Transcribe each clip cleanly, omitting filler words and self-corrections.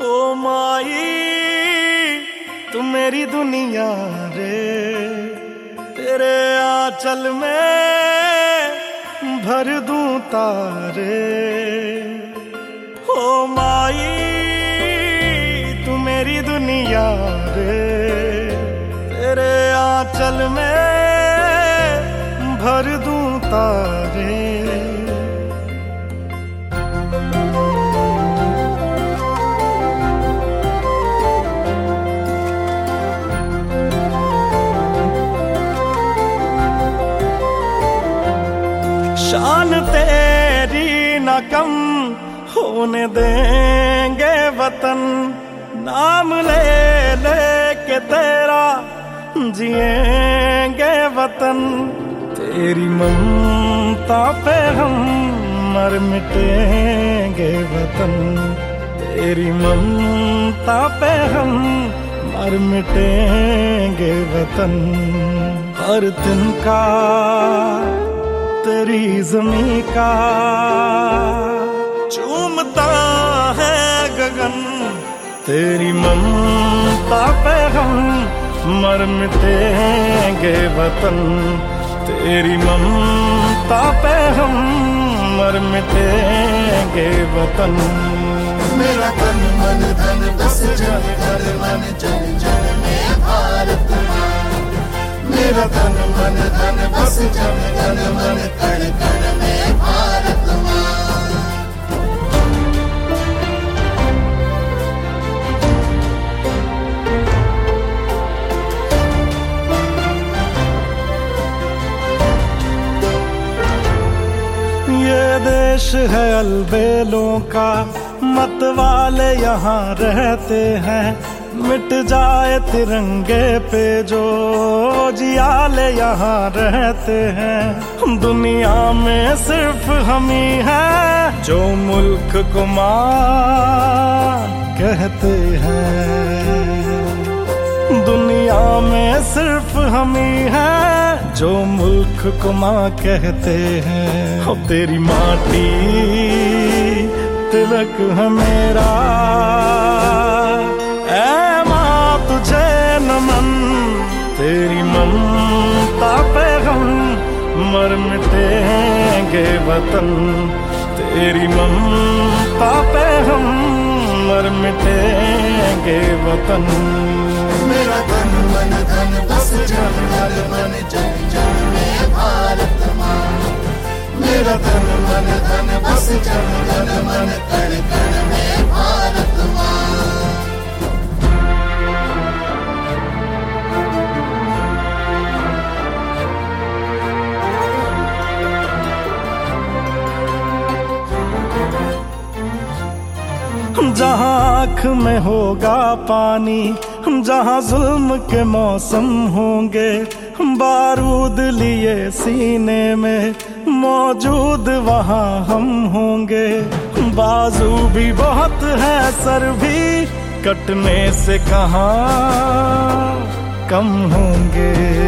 ओ माई तू मेरी दुनिया रे, तेरे आंचल में भर दूं तारे। ओ माई तू मेरी दुनिया रे, तेरे आंचल में भर दूं तारे। शान तेरी न कम होने देंगे वतन, नाम ले ले के तेरा जिएंगे वतन। तेरी ममता पे हम मर मिटेंगे वतन, तेरी ममता पे हम मर मिटेंगे वतन। हर दिन का तेरी ज़मीं का चूमता है गगन, तेरी ममता पे हम मर मिटेंगे वतन, तेरी ममता पे हम मर मिटेंगे वतन। मेरा तन मन धन बस जन घर मन जन जन में भारत माँ। मेरा तन मन धन बस जन जन मन कण कण में भारत माँ। ये देश है अलबेलों का, मत वाले यहाँ रहते हैं। मिट जाए तिरंगे पे जो जियाले यहाँ रहते हैं। दुनिया में सिर्फ हम ही हैं जो मुल्क को माँ कहते हैं। दुनिया में सिर्फ हम ही हैं जो मुल्क को माँ कहते हैं। हो तेरी माटी तिलक है मेरा, ऐ माँ तुझे नमन। तेरी ममता पे हम मर मिटेंगे वतन, तेरी ममता पे हम मर मिटेंगे वतन। मेरा तन मन धन बस जन घर मन जन जन में भारत माँ। मेरा तन मन धन बस जन जन मन कण कण में भारत माँ। जहाँ आँख में होगा पानी, जहाँ जुल्म के मौसम होंगे, बारूद लिए सीने में मौजूद वहाँ हम होंगे। बाजू भी बहुत है सर भी कटने से कहाँ कम होंगे।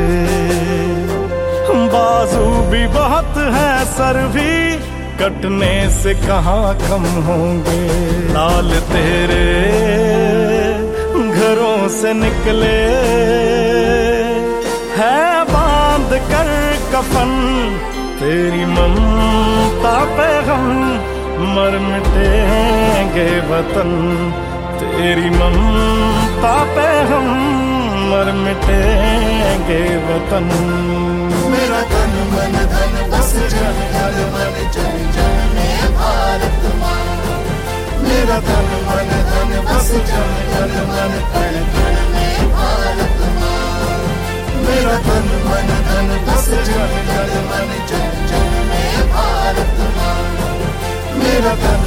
बाजू भी बहुत है सर भी कटने से कहाँ कम होंगे। लाल तेरे घरों से निकले है बांध कर कफन, तेरी ममता पे हम मर मिटेंगे वतन, तेरी ममता पे हम मर मिटेंगे वतन। मेरा तन मन धन बस जन घर मन जन जन में भारत माँ। मेरा तन मन धन बस जन जन मन कण कण में भारत माँ। मेरा तन मन धन बस जन जन मन जन जन में भारत माँ। मेरा तन